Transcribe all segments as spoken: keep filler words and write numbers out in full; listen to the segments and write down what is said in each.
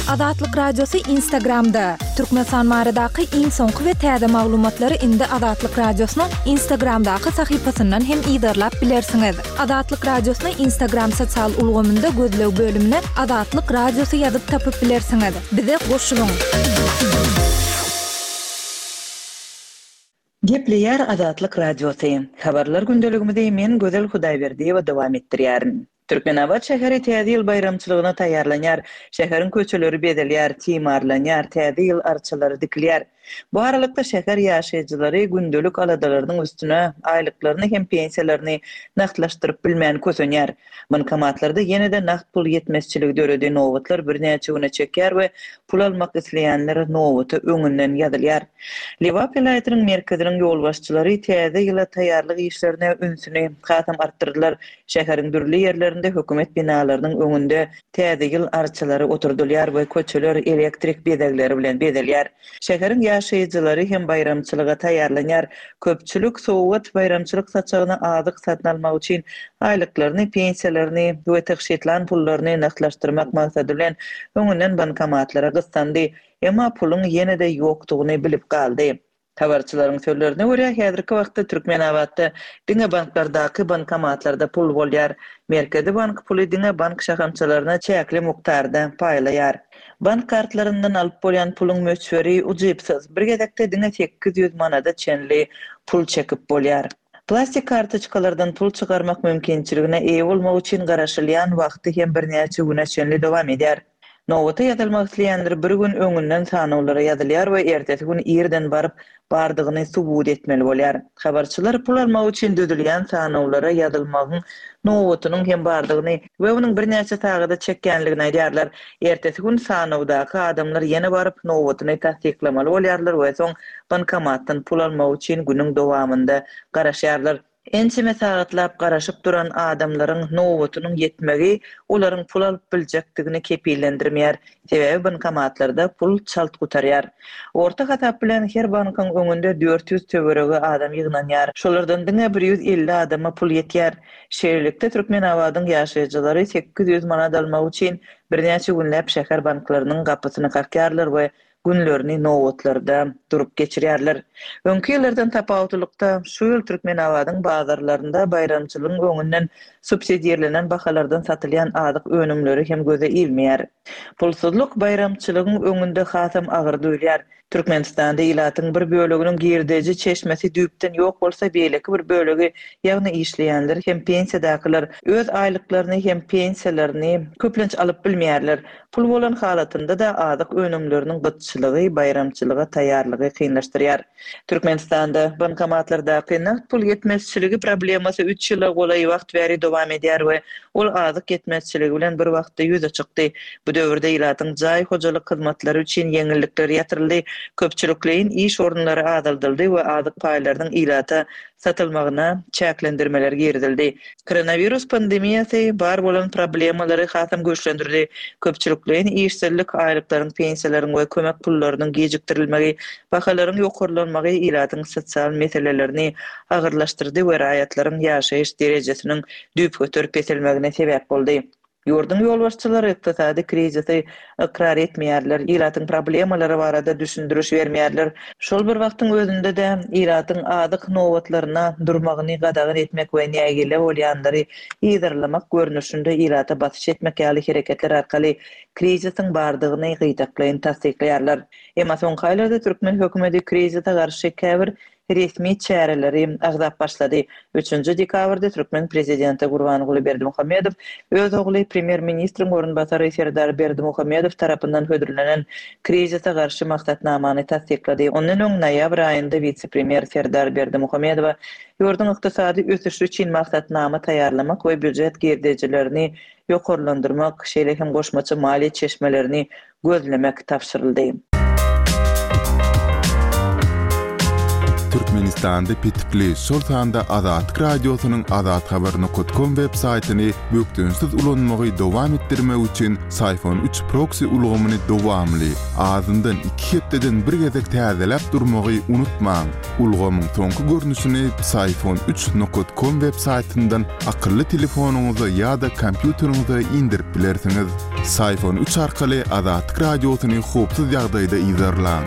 Adatlyk Radiosu Instagramda. Türkmenistan maradaky iň soňky we täze maglumatlary indi Adatlyk Radiosynyň Instagramdaky sahypasyndan hem ýygyrlap bilersiňiz. Adatlyk Radiosynyň Instagram sosial ulgamynda gözlew bölümine Adatlyk Radiosu ýazyp tapyp bilersiňiz. Bize goşulyň. Gepleýär Adatlyk Radiosu. Habarlar gündeligimizde men Gözel Hudaýberdiýewa dowam etdirýärin. Türkmenabat şäheri täze ýyl bayramçylygyna taýýarlanýar, şäheriň köçeleri bedelýär, timarlanýar, täze ýyl arçalary dikilýär. Bu aralykda şäher ýaşaýjylary gündelik aladalarynyň üstüne aýlyklaryny hem pensiýalaryny naqdlaşdyryp bilmän kösenýär. Bankomatlarda ýene-de naqd pul ýetmezçiligi döredi nowatlar birnäçe güne çekýär we pul almak isleýänler nowaty öňünden ýadylýar. Liwa vilayatynyň merkeziniň ýol başçylary täze ýyla taýýarlyk işlerine ünsüni gatam artdyrdylar. Şäheriň dürli ýerlerinde hökümet binalarynyň öňünde täze ýyl arçalary oturdylýar we köçeler elektrik bedegleri bilen bedelýär. Şäheriň ýaşaýjylary hem bayramçylyga taýýarlanýar. Köpçülik sowgat bayramçylyk saçagyna adyk satyn almak üçin aýlyklaryny, pensiýalaryny we täşkitlan pullaryny naqdlaşdyrmak maksady bilen öňünden bankomatlara gyssandy. Emma pulun ýene-de ýokdugyny bilip galdy. Habarçylaryň sözlerine görä, häzirki wagtda Türkmenabatda diňe banklardaky bankomatlarda pul bolýar. Merkezi bank puly diňe bank şahamçylaryna çäkli mukdarda paýlaýar. Bank kartlaryndan alyp bolýan pulun möçberi ujypsyz. Bir gezekde diňe sekiz ýüz manada çenli pul çekip bolýar. Plastik kartoçkalardan pul çykarmak mümkinçiligine eýe bolmak üçin garaşylýan wagty hem birnäçe güne çenli dowam edýär. Nowaty ýazylmak isleýänler bir gün öňünden sanawlara ýazylýar we ertesi gün ýerden baryp bardygyny subut etmeli bolýar. Habarçylar pul almak üçin dödülýän sanawlara ýazylmagyň nowatynyň hem bardygyny we onuň birnäçe sagada çekkenligini aýdýarlar. Ertesi gün sanawdaky adamlar ýene baryp nowatyny tasdiklamaly bolýarlar we soň bankomatdan pul almak üçin günüň dowamında garaşýarlar. Ençime sagatlap garaşyp duran adamlaryň nowatynyň ýetmegi olaryň pul alyp biljekdigini kepillendirmeýär. Sebäbi bankomatlarda pul çalt gutarýar. Orta hatap bilen her bankyň öňünde dört ýüz töweregi adam ýygnanýar. Şolardan diňe bir ýüz elli adama pul ýetýär. Şeýerlikde Türkmenabatyň ýaşaýjylary sekiz ýüz manat almak üçin birnäçe günläp şäher banklarynyň gapysyny kakýarlar we günlerini nowatlarda durup geçirýärler. Öňki ýyllardan tapawutlykda şu ýyl Türkmenabatyň bazarlarynda bayramçylygyň öňünden subsidiýerlenen bahalardan satylýan adyk önümleri hem göze ilmeýär. Pulsuzlyk bayramçylygyň öňünde hasam agyr duýulýar. Türkmenistanda ilatyň bir böleginiň girdeji çeşmesi düýpden ýok bolsa beýleki bir bölegi ýagny işleýänler hem pensiýadakylar öz aýlyklaryny hem pensiýalaryny köplenç alyp bilmeýärler. Pul bolan halatynda da adyk önümleriniň gytçylygy bayramçylyga taýýarlygy kynlaşdyrýar. Türkmenistanda bankomatlardaky naqd pul ýetmezçiligi problemasy üç ýyla golay wagt bäri dowam edýär we ol adyk ýetmezçiligi bilen bir wagtda ýüze çykdy. Bu döwürde ilatyň jaý hojalyk hyzmatlary üçin ýeňillikler ýatyryldy. Köpçüliklerin iş orunları adaldyldy we adyk paýlarynyň ilata satylmagyna çäklendirmeler girdildi. Koronavirus pandemiýasy bar bolan problemalary hasam göçlendirdi. Köpçüliklerin işsizlik aýlyklaryň, pensiýalaryň we kömek pullarynyň gejikdirilmegi, bahalaryň ýokurlanmagy ilatyň sosial meselelerini agyrlaşdyrdy we raýatlaryň ýaşaýyş derejesiniň düýp götürüp etilmegine sebäp boldy. Ýurdun ýol başçylary ykdysady krizisi ikrar etmeýärler, ilatyň problemalary barada düşündiriş bermeýärler. Şol bir wagtyň özünde de ilatyň adyk nowatlaryna durmagyny gadagyn etmek we nägele bolýandary ýygyrlamak görnüşinde ilata basyş etmek ýaly hereketler arkaly krizisiň bardygyny gyýdaklaýyn tasdiklaýarlar. Emma soňky aýlarda Türkmen hökümeti krizise garşy käbir resmi çäreleri agzap başlady. üçünji dekabrda Türkmen prezidenti Gurbanguly Berdimuhammedow öz ogly premier ministriň orunbasary Serdar Berdimuhammedow tarapyndan hödürlenen krizise garşy maksatnamany tasdiklady. Onuň öň noýabr aýynda vice-premier Serdar Berdimuhammedow ýurdun ykdysady ösüşi üçin maksatnama taýýarlamak we büdjet girdejilerini ýokurlandyrmak, şeýle hem goşmaçy maliýe çeşmelerini gözlemek tapşyryldy. Türkmenistan'da pitipli şol sanda Azatlyk Radiosynyň azat habar nokta com web saytyny bökdünsiz ulanmagy dowam etdirmek üçin Sayfon üç proxy ulgamyny dowamly azyndan iki hepdeden bir gezek täzeläp durmagy unutmaň. Ulgamyň soňky görnüşini Sayfon üç nokta com web saytyndan akylly telefonuňyza ýa-da kompýuteriňize indirip bilersiňiz. Sayfon üç arkaly Azatlyk Radiosyny hopsuz ýagdaýda izlerläň.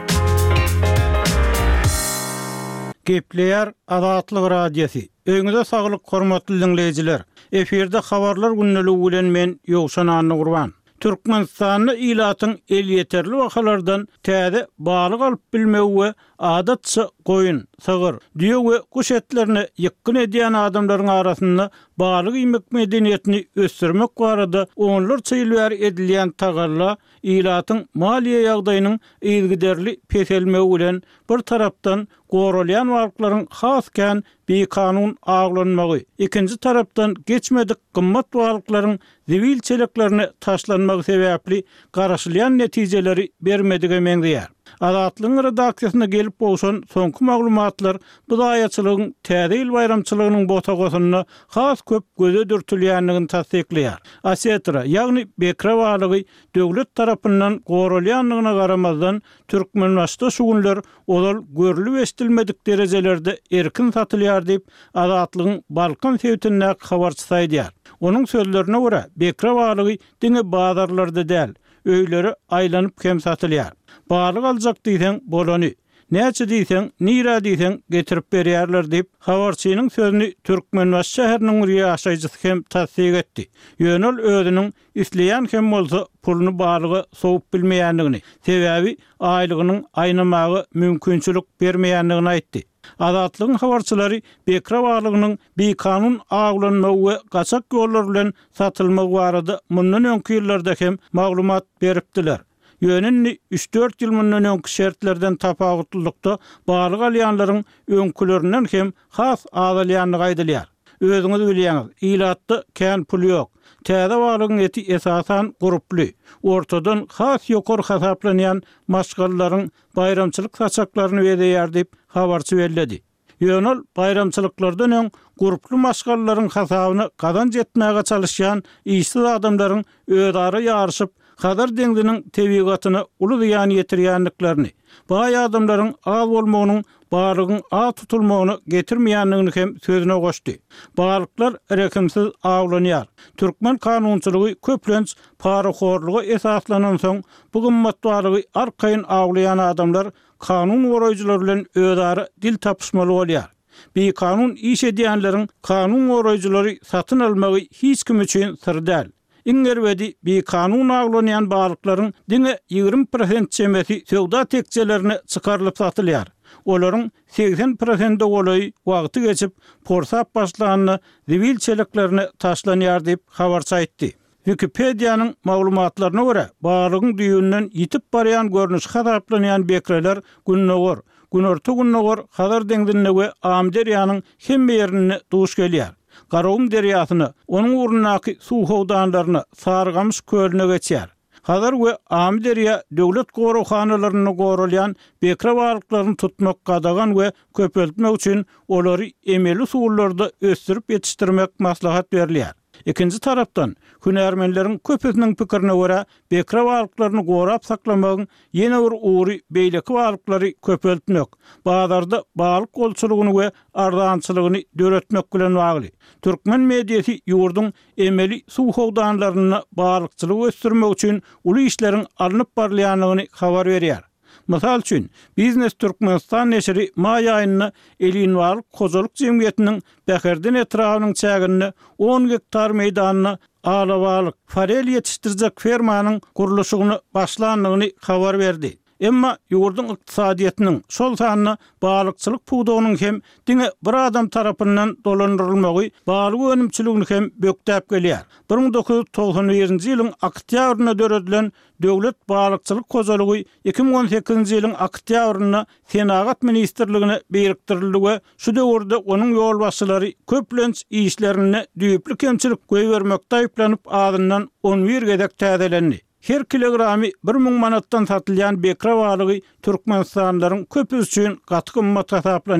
Gepleýär Azatlyk Radiosi. Öňüňizde saglyk, hormatly dinleýijiler. Eferde habarlar günneligi bilen men Ýowşan Anny Gurban. Türkmenistanyň ilatyň el ýeterli wakalardan täze balyk alyp bilmegi we adatça goýun, sygyr, düýe we kuş etlerini ýykyn edýän adamlaryň arasynda balyk ýemek medeniýetini ösdürmek barada onlarça ýyl edilýän tagalla ilatyň maliýe ýagdaýynyň ýylgyderli peselmegi bilen bir tarapdan goralyan warklaryň hasken bir kanun aglanmagy, ikinji tarapdan geçmedik gymmat warklaryň zivil çeleklerini taşlanmagy sebäpli garaşylýan netijeleri bermedige meňzeýär. Azatlyň redaksiýasyna gelip bolşan soňky maglumatlar bu daýaçylygyň täze ýyl bayramçylygynyň botagosyna has köp göze dürtülýänligini tasdikleýär. Asetra, ýagny bekrawalygy döwlet tarapyndan goralýanlygyna garamazdan türkmenlaşda şu günler olal görülip estilmedik derejelerde erkin satylýar diýip Azatlygyň Balkan sewtine habarçy saýdýar. Onuň sözlerine görä bekrawalygy diňe bazarlarda däl, öýleri aýlanyp hem satylýar. Balyk aljak diýsen bolany, näçe diýsen, nira diýsen getirip berýärler diýip habarçynyň sözüni Türkmenbaş şäheriniň bir ýaşaýjysy hem tasdik etdi. Ýönel özüniň isleýän hem bolsa puluny balygy soğup bilmeýändigini, sebäbi aýlygynyň aýnamagy mümkinçilik bermeýändigini aýtdy. Azatlygyň habarçylary bekrawalygynyň bir kanun aglanmagy we gaçak ýollar bilen satylmagy barada mundan öňki ýyllarda hem maglumat beripdiler. Ýönünni üç dört ýyl mundan öňki şertlerden tapawutlykda balyk alýanlaryň öňkülerinden hem has azalýanlygy aýdylýar. Özüňiz bilýäňiz, ilatda kän pul ýok. Täze balygyň eti esasan guruply, ortadan has ýokary hasaplanýan maşgallaryň bayramçylyk saçaklaryny berýär diýip habarçy bellädi. Ýönel bayramçylyklardan öň guruply maşgallaryň hasabyny kazanç etmäge çalışýan işsiz adamlaryň öýdary ýaryşyp kadar deňdiniň tebigatyny uly ýany ýetirýänliklerini, baý adamlaryň az bolmagynyň balygyň az tutulmagyny getirmeýänligini hem sözüne goşdy. Balyklar rekimsiz aglanýar. Türkmen kanunçylygy köplenç paraxorlugy esaslanan soň bu gymmat balygy arkaýyn aglayan adamlar kanun goraýjylary bilen öýdary dil tapyşmaly bolýar. Bir kanun iş edýänleriň kanun goraýjylary satyn almagy hiç kim üçin sir däl. İngerwedi bir kanun aglanýan balyklaryň diňe ýigrim prosent çemesi sowda tekçelerini çykarylyp satylýar. Olaryň seksen prosent olaý wagty geçip porsap başlanyny zivil çeleklerini taşlanýar diýip habarçy aýtdy. Wikipediýanyň maglumatlaryna görä, balygyň düýünden ýitip barýan görnüş hasaplanýan bekralar günnogor, günorta günnogor hadar deňdinne we Amderýanyň hemme ýerini duş gelýär. Garawum derýasyny, onuň urundaky suw howdanlaryny Sargamyş kölüne geçýär. Hazır we Amderýa döwlet gorawhanylaryny goralýan bekra balyklaryny tutmak, gadagan we köpeltmek üçin olary emeli suwlarda ösdürip ýetişdirmek maslahat berilýär. İkinji tarapdan hünärmenleriň köpüsiniň pikirine görä bekra balyklaryny gorap saklamagyň ýene bir uğry beýleki balyklary köpeltmek, bazarda balyk golçulugyny we ardançylygyny döretmek bilen bagly. Türkmen mediýasy ýurdun emeli suw howdanlaryny balykçylyk ösdürmek üçin uly işleriň alınıp barlýanlygyny habar berýär. Mysal üçin, Biznes Türkmenistan neşri may aýyny Elinwal Kozalyk Jemgyýetiniň Bäherden etrawynyň çägini on hektar meýdanyny alabalyk farel ýetişdirjek fermanyň gurulşygyny başlandygyny habar berdi. Emma ýurdun ykdysadyetiniň şol sanyny balykçylyk puwdagynyň hem diňe bir adam tarapyndan dolandyrylmagy balyk önümçiligini hem böktäp gelýär. bir miň dokuz ýuz togson birinji ýylyň oktýabryna döredilen Döwlet Balykçylyk Kozalygy iki miň on sekizinji ýylyň oktýabryna Senagat ministrligine berikdirildi we şu döwürde onuň ýolbaşçylary köplenç işlerini düýüpli kemçilik goýbermekde aýplanyp adyndan on bir gezek täzelendi. Her kilogramy bir miň manatdan satylýan bekra balygy Türkmenistanlaryň köpüs üçin gaty gymmat hasaplanýar.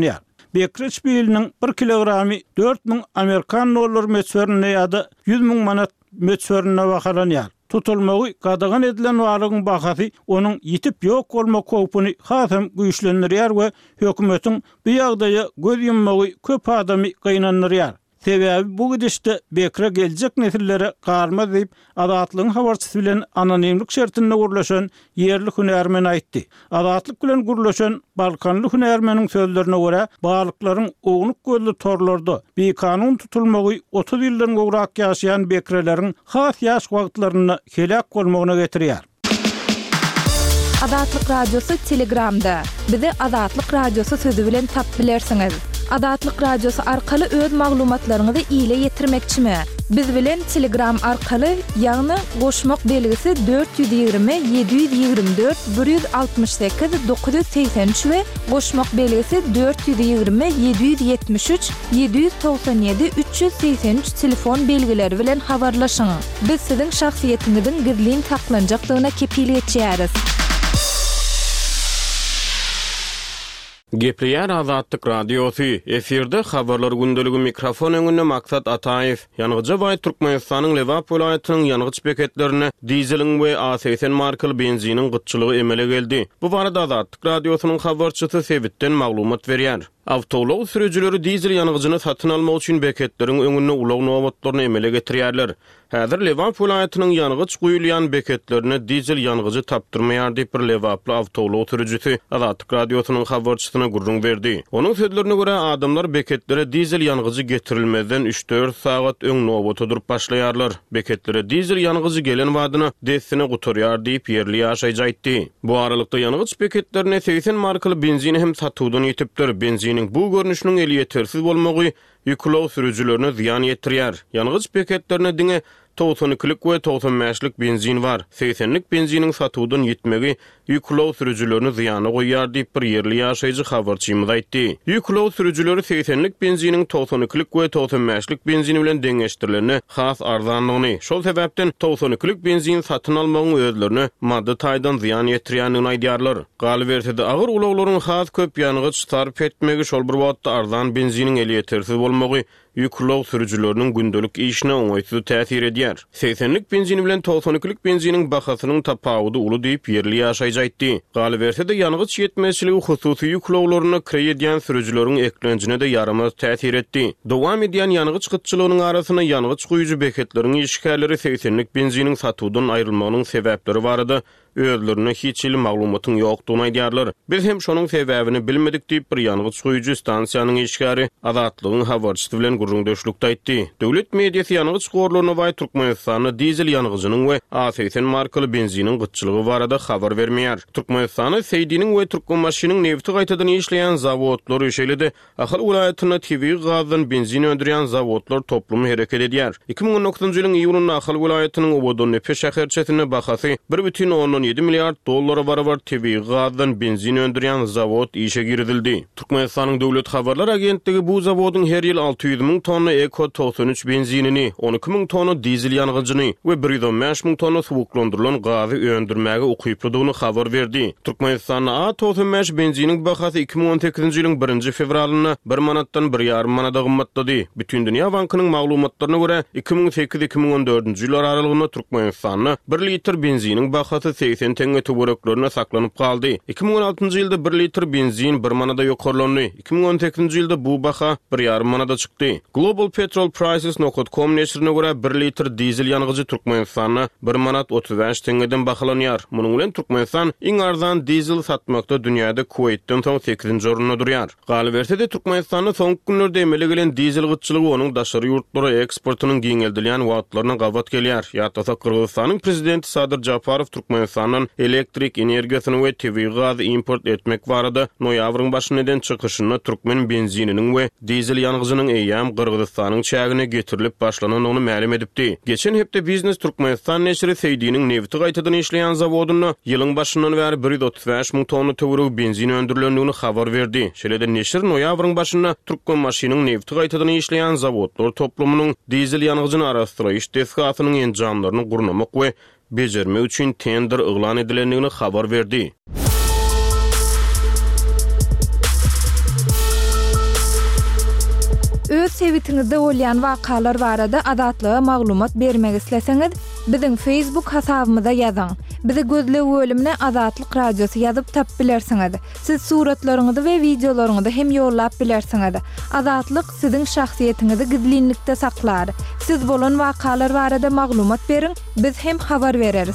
Bekreç biýiliniň bir kilogramy dört miň Amerikan dollar meçberine ýa-da yüz miň manat meçberine bahalanýar. Tutulmagy gadagan edilen walygyň bahasy onuň ýitip ýok bolma köpüni hasam güýçlendirýär we hökümetiň bu ýagdaýa göz yummagy köp adamy gynanýar. Sebäbi bu gidişde bekre geljek nesillere garma diýip adatlygyň habarçysy bilen anonimlik şertinde gurlaşan yerli hünärmen aýtdy. Adatlyk bilen gurlaşan Balkanly hünärmeniň sözlerine görä, balyklaryň oňluk gözli torlarda bekanun tutulmagy otuz ýyldan gowrak ýaşaýan bekreleriň has ýaş wagtlaryna helak bolmagyna getirýär. Adatlyk radiosu Telegramda. Bizi Adatlyk radiosu sözü bilen tap bilersiňiz. Adatlyk radiosu arkaly öz maglumatlaryňyzy ýyle ýetirmekçimi? Biz bilen Telegram arkaly ýagny goşmak belgisi dört yüz ýygrimi yedi yüz ýygrimi dört bir yüz altmış sekiz dokuz yüz seksen üç we goşmak belgisi dört yüz ýygrimi yedi yüz ýetmiş üç yedi yüz toksan ýedi üç yüz seksen üç telefon belgileri bilen habarlaşyň. Biz siziň şahsiýetiňiziň gizliliğini saklanjakdygyna kepilik etýäris. Gepleýär Azatlyk radiosu. Efirde habarlar gündeligi mikrofon öňünde Maksat Ataýew. Ýangıja we Türkmenistanyň Lewap welaýatynyň ýangıç beketlerine dizelin we A seksen markaly benzinin gytçylygy emele geldi. Bu barada Azatlyk radiosynyň habarçysy Sebitden maglumat berýär. Awtolog sürücüleri dizel ýangıjyny satyn almak üçin beketleriň öňünde ulak nowatlaryny emele getirýärler. Häzir Lewap welaýatynyň ýangıç guýulýan beketlerine dizel ýangıjy tapdyrmaýar diýip bir Lewaply awtolog sürücüsi Azatlyk radiosynyň habarçysyna gurrun berdi. Onuň sözlerine görä adamlar beketlere dizel ýangıjy getirilmeden üç dört saat öň nowata durup başlaýarlar. Beketlere dizel ýangıjy gelen wadyny desine guturýar diýip yerli ýaşaýjy aýtdy. Bu aralykda ýangıç beketlerine seksen markaly benzin hem satywdan ýetipdir. Benziniň bu görnüşiniň eli ýetersiz bolmagy ýüklew sürücülerine ziýan ýetirýär. Ýangıç beketlerine diňe doksan ikilik we doksan beşlik benzin var. seksenlik benzinin satywdan ýetmegi ýüklew sürücülerini ziýana goýýar diýip bir yerli ýaşaýjy habarçymyz aýtdy. Ýüklew sürücüleri seksenlik benzinin doksan ikilik we doksan beşlik benzini bilen deňeşdirilenini has arzanlygyny, şol sebäpden doksan ikilik benzin satyn almagyň özlerine madda taýdan ziýan ýetirýänini aýdýarlar. Galyberdi agyr ulaglaryň has köp ýangıç sarp etmegi şol bir wagtda arzan benziniň eli ýetersiz bolmagy ýüklew sürücüleriniň gündelik işine oňaýsız täsir edýär. seksenlik benzin bilen doksan ikilik benziniň bahasynyň tapawudy uly diýip yerli ýaşaýjy aýtdy. Galyberdi ýangıç ýetmezçiligi hususy ýüklewlerini kreýedýän sürücüleriň eklenjine de ýaramaz täsir etdi. Dowam edýän ýangıç gytçylygynyň arasyna ýangıç guýucu beketleriň işgärleri seksenlik benziniň satywdan aýrylmagynyň sebäpleri barada özlerine hiç il maglumatyň ýokdugyny aýdýarlar. Biz hem şonuň sebäbini bilmedik diýip bir ýangıç guýucu stansiýanyň işgäri Azatlygyň habarçysy bilen gurrundaşlykda aýtdy. Döwlet mediýasy ýangıç gorlaryna we Türkmenistanyň dizel ýangıjynyň we A seksen markaly benzinin gytçylygy barada habar bermeýär. Türkmenistanyň Seýdiniň we Türkmenmaşynyň nefti gaýtadan işleýän zawodlary işeledi. Ahal welaýatyna tebii gazdan benzin öndürýän zawodlar toplumy hereket edýär. iki miň on dokuzunçy ýylyň iýulynda Ahal welaýatynyň Obodon Nefe şäherçesine bahasy bir бүтүn onuň ýedi milliard dollara barabar tebii gazdan benzin öndürýän zawod işe girildi. Türkmenistanyň döwlet habarlar agentligi bu zawodyň her ýyl alty yüz miň tonna Eko doksan üç benzinini, on iki miň tonna dizel ýangıjyny we bir yüz on beş miň tonna suwuklandyrylan gazy öndürmäge ukyplydygyny habar berdi. Türkmenistanyň A doksan beş benziniň bahasy iki miň on sekizinçi ýylyň birinji fevralyna bir manatdan bir ýarym manata gymmatlady. Bütün dünýä bankynyň maglumatlaryna görä iki miň sekiz iki miň on dördünçi ýylar aralygynda Türkmenistanyň bir litr benziniň bahasy seksen tenge töwereklerine saklanyp kaldy. iki miň on altıncı ýylda bir litr benzin bir manada ýokarlandy. iki miň on sekizinçi ýylda bu baha bir ýarym manada çykdy. Global Petrol Prices nokta com neşrine görä bir litr dizel ýangıjy Türkmenistanyň bir manat otuz beş tengeden bahalanýar. Munyň bilen Türkmenistan iň arzan dizel satmakda dünýäde Kuwaitden soň sekizinçi orunda durýar. Galyberdi Türkmenistanyň soňky günlerde emele gelen dizel gytçylygy onuň daşary ýurtlara eksportynyň giňeldilýän wagtlaryna gawat gelýär. Ýa-da Kırgızstanyň prezidenti Sadyr Japarow Türkmenistanyň elektrik energiýasyny we tebii gaz import etmek barada noýabryň başyndan çykyşyny türkmen benzininiň we dizel ýangıjynyň eýam Kırgızstanyň çägine getirilip başlananyny ma'lum edipdi. Geçen hepde Biznes Türkmenistan neşri Seýdiniň nefti gaýtadan işleýän zawodyny ýylyň başyndan bäri bir yüz otuz beş miň tonna töwerek benzin öndürilendigini habar berdi. Şeýle neşir noýabryň başynda Türkmenmaşynyň nefti gaýtadan işleýän zawodlar toplumynyň dizel ýangıjyny araşdyryş tesgatynyň enjamlaryny gurnamak we bejerme üçin tender yglan edilendigini habar berdi. sewitinizde bolýan wakalar barada adatlyga maglumat bermek isleseňiz, biziň Facebook hasabymyza ýazyň. Bizi gözle bölümine Azatlyk Radiosu ýazyp tap bilersiňiz. Siz suratlaryňyzy we videolaryňyzy hem ýollap bilersiňiz. Azatlyk siziň şahsiýetinizi gizlinlikde saklar. Siz bolan wakalar barada maglumat beriň, biz hem habar bereriz.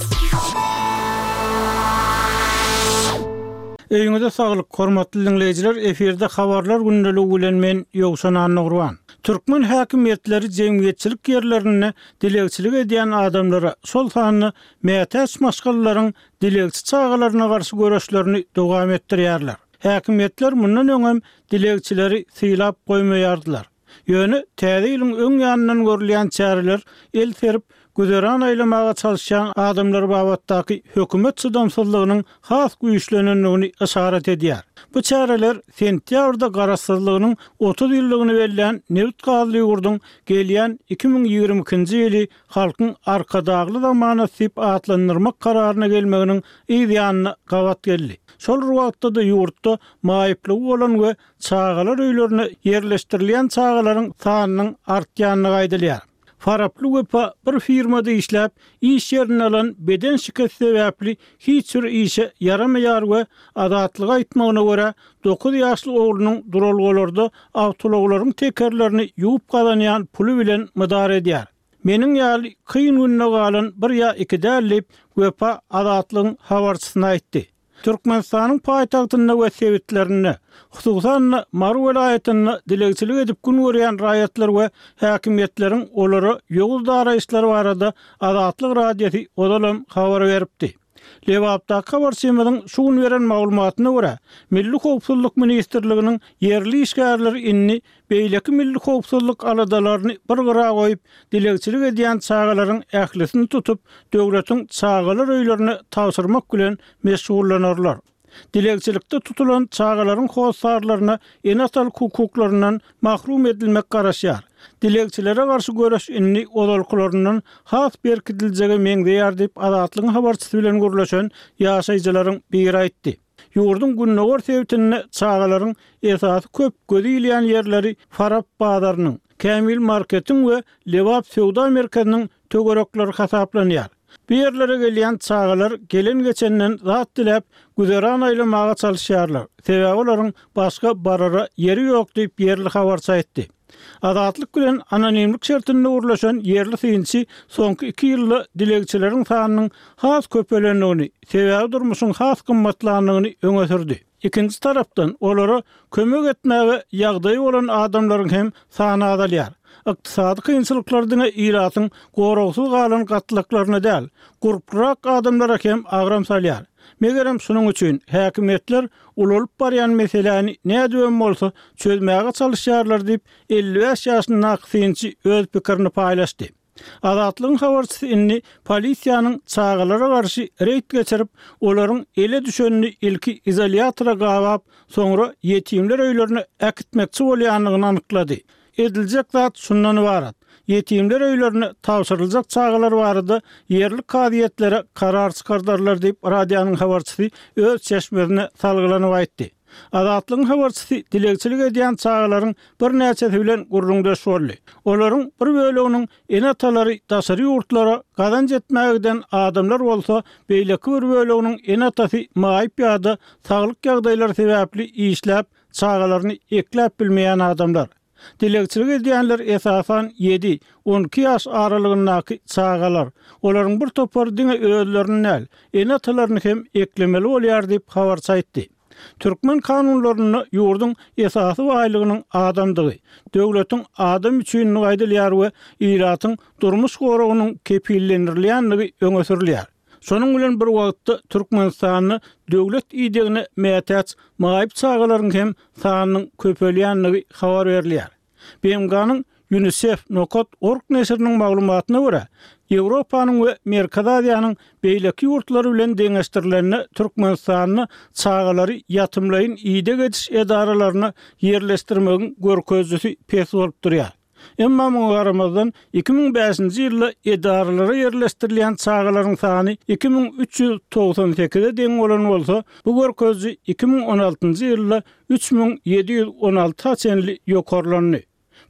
Öýüňizde saglyk, hormatly dinleýijiler, eferde habarlar gündəligi bilen men Ýowşan Annurwan. Türkmen häkimetleri jemgyýetçilik ýerlerine dilegçilik edýän adamlara şol sanyny mätäç maşgallaryň dilegçi çağalaryna garşy göreşlerini dowam etdirýärler. Häkimetler mundan öňem dilegçileri syýlap goýmaýardylar. Ýöne täze ýylyň öň ýanyndan görülýän çäreler el serip güzeran aýlamaga çalışan adamlar babatdaky hökümet çydamsızlygynyň has güýçlenenligini işaret edýär. Bu çäreler sentýabrda garaşsyzlygynyň otuz ýyllygyny bellän Newt Gazy ýurdun gelýän iki ming ýigirme ikinji ýyly halkyň arkadagly zamana sip atlandyrmak kararyna gelmeginiň ýa-da gawat geldi. Şol wagtda da ýurtda maýyply bolan we çağalar öýlerine ýerleşdirilýän çağalaryň sanynyň artýanyny gaýdylýar. Faraply wepa bir firmada işläp, iş ýerini alan beden şikayet sebäpli hiç bir işe yaramaýar we adatlyga aýtmagyna görä dokuz ýaşly oglunyň duralgalarda awtologlaryň tekerlerini ýuwup galanýan puly bilen mydara edýär. Meniň ýaly kyn günne galan bir ýa iki dälip wepa adatlygyň habarçysyna aýtdy. Türkmenistanyň paýtagtyna we sewitlerine, hususan Mar welaýatyny dilegçilik edip gün görýän raýatlar we häkimetleriň olary ýoğuz daraýşlary barada Azatlyk Radiosu odalam habar beripdi. Lewapda habarçymyň şu gün beren maglumatyna görä, Milli Howpsuzlyk Ministrliginiň yerli işgärleri inni beýleki milli howpsuzlyk aladalaryny bir gyra goýup, dilegçilik edýän çağalaryň ählisini tutup, döwletiň çağalar öýlerini tapşyrmak bilen meşgullanarlar. Dilegçilikde tutulan çağalaryň howsarlaryna enatal hukuklaryndan mahrum edilmek garaşýar. Dilegçilere garşy göreş inni odalkylarynyň has berkitiljegi meňdeýär diýip Azatlygyň habarçysy bilen görleşen ýaşaýjylaryň biri aýtdy. Ýurdun günnäwär sewitine çağalaryň esasy köp gödüýlýän ýerleri Farap bazarynyň, Kämil marketiň we Lewap sowda merkeziniň tögerekleri hasaplanýar. Bu yerlere gelýän çağalar gelen geçenden zat dilep güzeran aýlamaga çalışýarlar. Sebäbi olaryň başga barara ýeri ýok diýip ýerli habarçy aýtdy. Azatlyk bilen anonimlik şertinde urlaşan yerli synçy soňky iki ýylda dilegçileriň sanynyň has köpelenigini, sebäbi durmuşyň has gymmatlanlygyny öňe sürdi. İkinci tarapdan olara kömek etmäge ýagdaý bolan adamlaryň hem sany azalýar. Iqtisady kynçylyklardan iratyň goragsyz galan gatlyklaryna däl, gurprak adamlara hem agram salýar. Megerem şunun üçin häkimetler ululup barýan meseleni nädem bolsa çözmäge çalışýarlar diýip elli beş ýaşly naqsynçy öz pikirini paýlaşdy. Azatlygyň habarçysy inni polisiýanyň çağalara garşy reýt geçirip, olaryň ele düşenini ilki izolyatora gawap, soňra ýetimler öýlerine äkitmekçi bolýanlygyny anyklady. Ediljek zat şundan ibarat. Yetimler öýlerine tapşyryljak çağalar barada yerli kadiyetlere karar çykardarlar diýip radionyň habarçysy öz çeşmesine salgylanyp aýtdy. Azatlygyň habarçysy dilegçilik edýän çağalaryň bir näçesi bilen gurrundaş boldy. Olaryň bir böleginiň enatalary daşary ýurtlara gazanç etmägden adamlar bolsa, beýleki bir böleginiň enatysy maýyp ýa-da saglyk ýagdaýlary sebäpli işläp çağalaryny ekläp bilmeýän adamlar. Dilegçilik edýänler esasan yedi on iki ýaş aralygyndaky çağalar. Olaryň bir topar diňe özlerini näl, enatalaryny hem eklemeli bolýar diýip habarçy aýtdy. Türkmen kanunlaryny ýurdun esasy baýlygynyň adamdygy, döwletiň adam üçin gaýdylýar we iratyň durmuş goragynyň kepillendirilýänligi öňe sürilýär. Şonuň bilen bir wagtda Türkmenistanyny döwlet idegine mätäç maýyp çağalaryň hem sanynyň köpelýänligi habar berilýär. B M G'nyň UNICEF nokot nokta org nesriniň maglumatyna görä, Ýewropanyň we Merkez Aziýanyň beýleki ýurtlary bilen deňeşdirilenine Türkmenistanyny çağalary ýatymlaýyn ide geçiş edaralaryna ýerleşdirmegiň görkezlisi pes bolup durýar. Emma muňa garamazdan iki ming beşinji ýylda edaralara ýerleşdirilýän çağalaryň sany iki ming üç ýüz togsan sekizde deň bolan bolsa, bu görkezli iki ming on altynjy ýylda üç ming ýedi ýüz on alty haçenli ýokarlandy.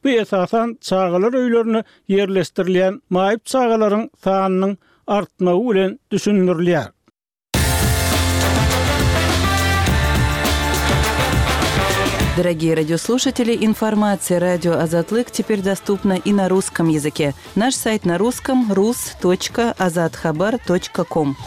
Bu esasan çağalar öýlerini yerleşdirilýän maýyp çağalaryň sanynyň artmagy bilen düşünülýär. Дорогие радиослушатели, информация «Радио Азатлык» теперь доступна и на русском языке. Наш сайт на русском — рус точка азатхабар точка ком.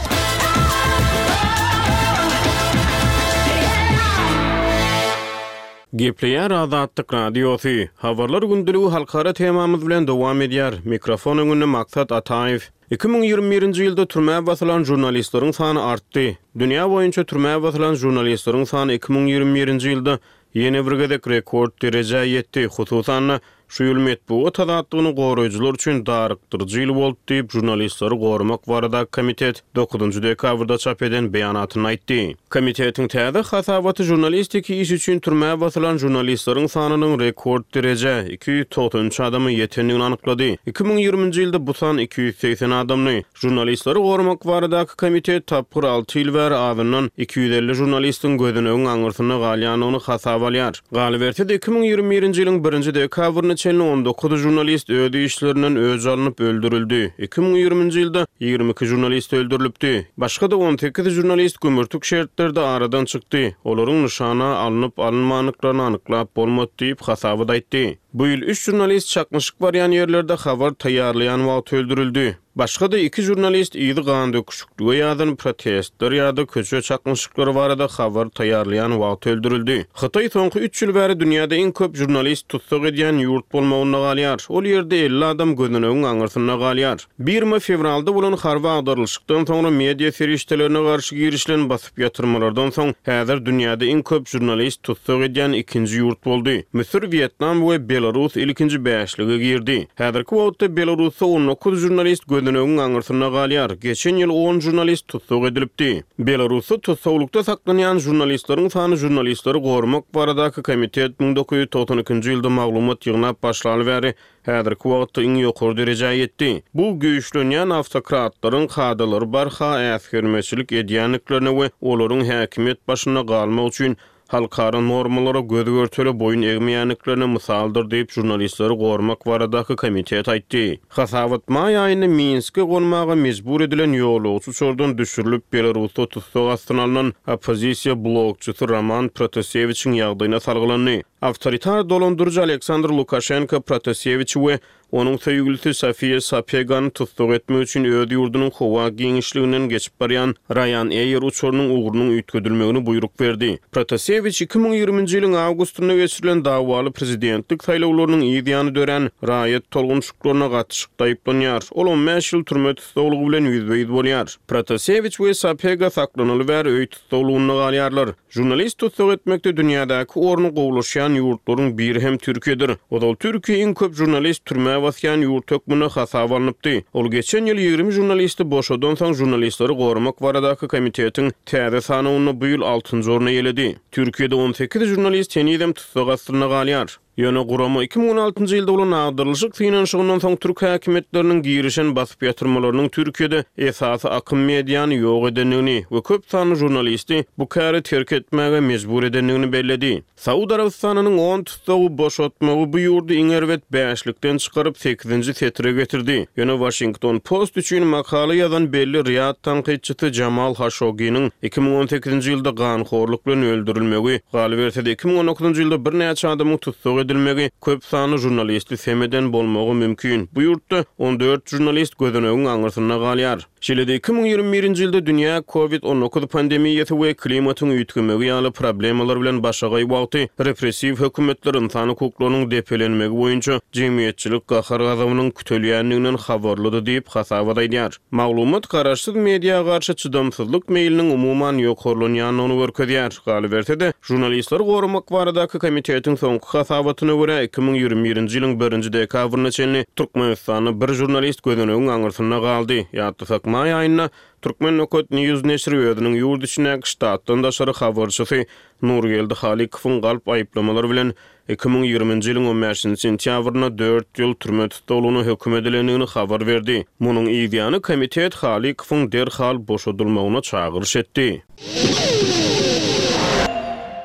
Gepleýär Azatlyk Radiosu. Habarlar gündülügi halkara temamyz bilen dowam edýär. Mikrofon öňünde Maksat Ataýew. iki bin ýygrimi birinji ýylda türmäge basylan jurnalistleriň sany artdy. Dünýä boýunça türmäge basylan jurnalistleriň sany iki bin ýygrimi birinji ýylda ýene bir gezek rekord derejä ýetdi. Hususan şu ýyl metbuat azatlygyny goraýjylar üçin darykdyrjy ýyl boldy diýip jurnalistleri gorumak barada komitet dokuzunçy dekabrda çap eden beýanatyny aýtdy. Komitetiň täze hasabaty jurnalistiki iş üçin türmäge basylan jurnalistleriň sanynyň rekord derejä iki ýüz doksançy adamy ýetenligini anyklady. iki bin ýygrimiňji ýylda bu san iki ýüz seksen adamny jurnalistleri gorumak baradaky komitet tapyr alty ýyl bäri azyndan iki ýüz elli jurnalistin gözünegiň aňyrsyna galýanyny hasabalýar. Galbertde iki bin ýygrimi birinji ýylyň birinji dekabryny çenli on dokuz jurnalist öýdi işlerinden öz alınıp öldürüldü. iki bin ýygrimiňji ýylda ýygrimi iki jurnalist öldürilipdi. Başga da on sekiz jurnalist gömürtük şertlerde aradan çykdy. Olaryň nişana alınıp alınmanyklaryny anyklap bolmady diýip hasaba aýtdy. Bu ýyl üç jurnalist çakmışyk barýan ýerlerde habar taýýarlayan wagt öldürildi. Başga da iki jurnalist ýygy gan döküşüklüge ýadan protestler ýa-da köçe çakmışyklary barada habar taýýarlayan wagt öldürildi. Hytaý soňky üç ýyl bäri dünýäde iň köp jurnalist tutsak edýän ýurt bolmagyna galýar. Ol ýerde elli adam gözünegiň aňyrsyna galýar. yirmi fevralda bolan harba agdarylşykdan soňra media serişdelerine garşy girişlen basyp ýatyrmalardan soň häzir dünýäde iň köp jurnalist tutsak edýän ikinji ýurt boldy. Misir, Vietnam we Belarus ilkinji beşlige girdi. Häzirki wagtda Belarusda on dokuz jurnalist gözünegiň aňyrsyna galýar. Geçen ýyl on jurnalist tutsak edilipdi. Belarusda tutsaklykda saklanýan jurnalistleriň sany jurnalistleri gorumak baradaky komitet bin dokuz ýüz doksan ikinji ýylda maglumat ýygnap başlaly bäri häzirki wagtda iň ýokary derejä ýetdi. Bu güýçlenýän awtokratlaryň hadalary barha äsgermeçilik edýänliklerini we olaryň häkimet başyna galmak üçin halkara normalara gözgörtele boyun egmeýänliklerini mysaldyr diýip jurnalistleri gorumak baradaky komitet aýtdy. Hasabatma ýaýyny Minske gonmaga mejbur edilen ýolagçy sordan düşürilip Belarusda tutsak astyna alynan opozisiýa blogçysy Roman Protaseviçiň ýagdaýyna salgylandy. Awtoritar dolandyrjy Aleksandr Lukashenko Protaseviç we onun söýgülisi Sofiya Sapegany tutsak etmek üçin öýdi ýurdunyň howa giňişliginden geçip barýan Ryanair uçurunyň ugurunyň üýtgedilmegini buyruk berdi. Protaseviç iki bin ýygrimiňji ýylyň awgustynda geçirilen dawaly prezidentlik saýlawlarynyň ýygyany dören raýat tolgunçlyklaryna gatnaşykda aýplanýar. Ol on beş ýyl türme tutsaklygy bilen ýüzbeýiz bolýar. Protaseviç we Sapega saklanyly we öýt tutsaklygyna galýarlar. Jurnalist tutsak etmekde dünýädäki orny gowlaşýan ýurtlaryň biri hem Türkiýedir. Odal Türkiýe iň köp jurnalist türme basýan ýurt hökmüne hasaba alınıpdy. Ol geçen ýyl ýygrimi jurnalisti boşadan soň jurnalistleri gorumak baradaky komitetiň täze sanyny bu ýyl altynjy orna ýeledi. Türkiýede on sekiz jurnalist tenidem tutsak astyna galýar. Ýöne gurama iki bin on altyncy ýylda bolan agdyrlyşyk finansyondan soň Türk häkimetleriniň girişen basyp ýatyrmalarynyň Türkiýede esasy akym mediany ýok edenligini we köp sanly jurnalisti bu käri terk etmäge mejbur edenligini belledi. Saud Arabistanynyň on tutsagy boşatmagy bu ýurdu iňerwet beşlikden çykaryp sekizinji setre getirdi. Ýöne Washington Post üçin makala ýazan belli Riyad tanqidçisi Jamal Khashoggi'niň iki bin on sekizinji ýylda ganhorluk bilen öldürilmegi, galbertde iki bin on dokuzunçy ýylda bir näçe adamyň tutsak edilmegi köp sany jurnalisti semeden bolmagy mümkin. Bu ýurtda on dört jurnalist gözünegiň aňyrsyna galýar. Şeýle-de iki bin ýygrimi birinji ýylda dünýä covid on dokuz pandemiýasy we klimatyň üýtgemegi ýaly problemalar bilen başagaý wagty repressiw hökümetler insany hukuklarynyň depelenmegi boýunça jemgyýetçilik gahar gazamynyň kütelýänliginden habarlady diýip hasaba aýdýar. Maglumat garaşsyz mediýa garşy çydamsyzlyk meýiliniň umuman ýokarlanýanyny görkezýär. Galbertde jurnalistler gorumak baradaky komitetiň soňky hasabatyna görä iki bin ýygrimi birinji ýylyň birinji dekabryna çenli Türkmenistanyň bir jurnalist gözünegiň aňyrsyna galdy. Ýa-da May ayına Türkmen Nokot News neşri öýüdüniň ýurt içine ştatdan daşary habarçysy Nurgeldi Halikowyň galp aýplamalar bilen iki bin ýygrimiňji ýylyň on beşinji sentýabryna dört ýyl türme tutulugyny hökm edilendigini habar berdi. Munyň ýygyany komitet Halikowyň derhal boşadylmagyna çagyryş etdi.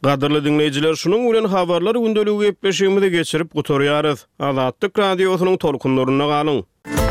Gadyrly dinleyijiler, şunun bilen habarlar gündöligi gepleşigimizi geçirip gutorýarys. Azatlyk radiosynyň tolkunlaryna galyň.